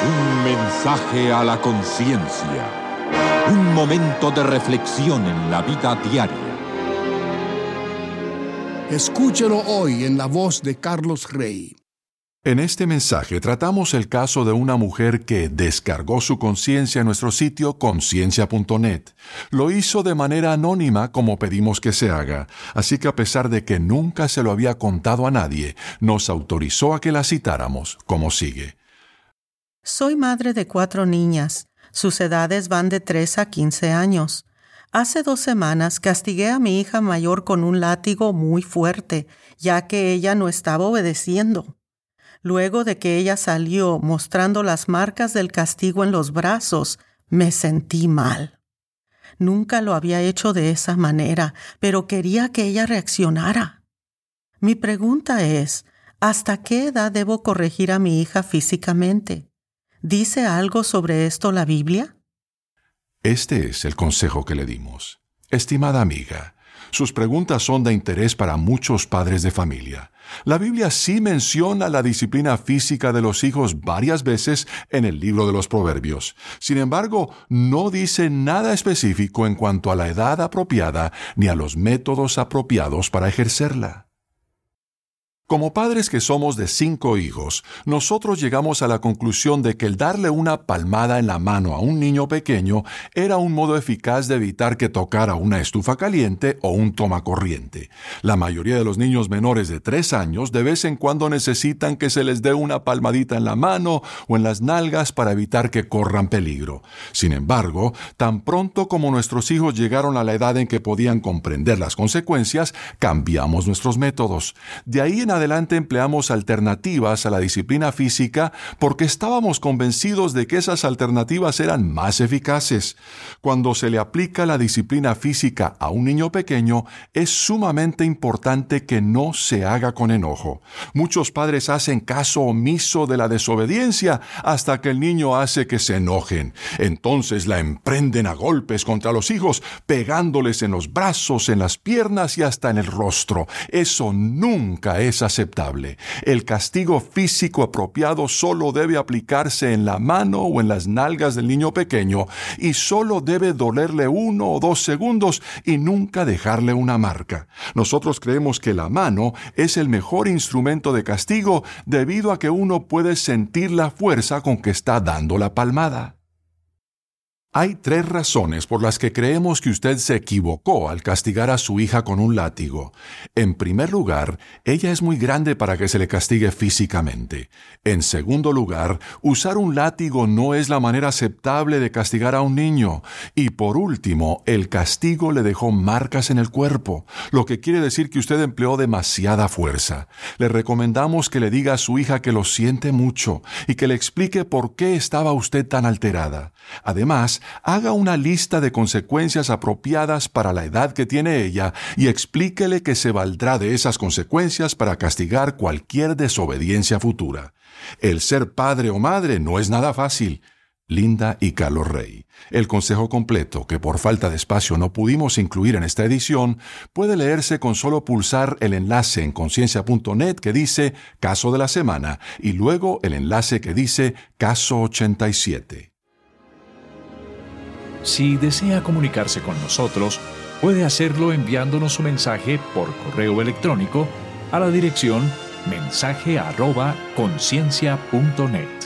Un mensaje a la conciencia. Un momento de reflexión en la vida diaria. Escúchelo hoy en la voz de Carlos Rey. En este mensaje tratamos el caso de una mujer que descargó su conciencia en nuestro sitio conciencia.net. Lo hizo de manera anónima como pedimos que se haga, así que a pesar de que nunca se lo había contado a nadie, nos autorizó a que la citáramos, como sigue. Soy madre de 4 niñas. Sus edades van de 3 a 15 años. Hace 2 semanas castigué a mi hija mayor con un látigo muy fuerte, ya que ella no estaba obedeciendo. Luego de que ella salió mostrando las marcas del castigo en los brazos, me sentí mal. Nunca lo había hecho de esa manera, pero quería que ella reaccionara. Mi pregunta es, ¿hasta qué edad debo corregir a mi hija físicamente? ¿Dice algo sobre esto la Biblia? Este es el consejo que le dimos. Estimada amiga, sus preguntas son de interés para muchos padres de familia. La Biblia sí menciona la disciplina física de los hijos varias veces en el libro de los Proverbios. Sin embargo, no dice nada específico en cuanto a la edad apropiada ni a los métodos apropiados para ejercerla. Como padres que somos de 5 hijos, nosotros llegamos a la conclusión de que el darle una palmada en la mano a un niño pequeño era un modo eficaz de evitar que tocara una estufa caliente o un tomacorriente. La mayoría de los niños menores de 3 años de vez en cuando necesitan que se les dé una palmadita en la mano o en las nalgas para evitar que corran peligro. Sin embargo, tan pronto como nuestros hijos llegaron a la edad en que podían comprender las consecuencias, cambiamos nuestros métodos. De ahí en adelante empleamos alternativas a la disciplina física porque estábamos convencidos de que esas alternativas eran más eficaces. Cuando se le aplica la disciplina física a un niño pequeño, es sumamente importante que no se haga con enojo. Muchos padres hacen caso omiso de la desobediencia hasta que el niño hace que se enojen. Entonces la emprenden a golpes contra los hijos, pegándoles en los brazos, en las piernas y hasta en el rostro. Eso nunca es aceptable. El castigo físico apropiado solo debe aplicarse en la mano o en las nalgas del niño pequeño y solo debe dolerle 1 o 2 segundos y nunca dejarle una marca. Nosotros creemos que la mano es el mejor instrumento de castigo debido a que uno puede sentir la fuerza con que está dando la palmada. Hay 3 razones por las que creemos que usted se equivocó al castigar a su hija con un látigo. En primer lugar, ella es muy grande para que se le castigue físicamente. En segundo lugar, usar un látigo no es la manera aceptable de castigar a un niño. Y por último, el castigo le dejó marcas en el cuerpo, lo que quiere decir que usted empleó demasiada fuerza. Le recomendamos que le diga a su hija que lo siente mucho y que le explique por qué estaba usted tan alterada. Además, haga una lista de consecuencias apropiadas para la edad que tiene ella y explíquele que se valdrá de esas consecuencias para castigar cualquier desobediencia futura. El ser padre o madre no es nada fácil. Linda y Carlos Rey. El consejo completo, que por falta de espacio no pudimos incluir en esta edición, puede leerse con solo pulsar el enlace en conciencia.net que dice Caso de la Semana y luego el enlace que dice Caso 87. Si desea comunicarse con nosotros, puede hacerlo enviándonos su mensaje por correo electrónico a la dirección mensaje@conciencia.net.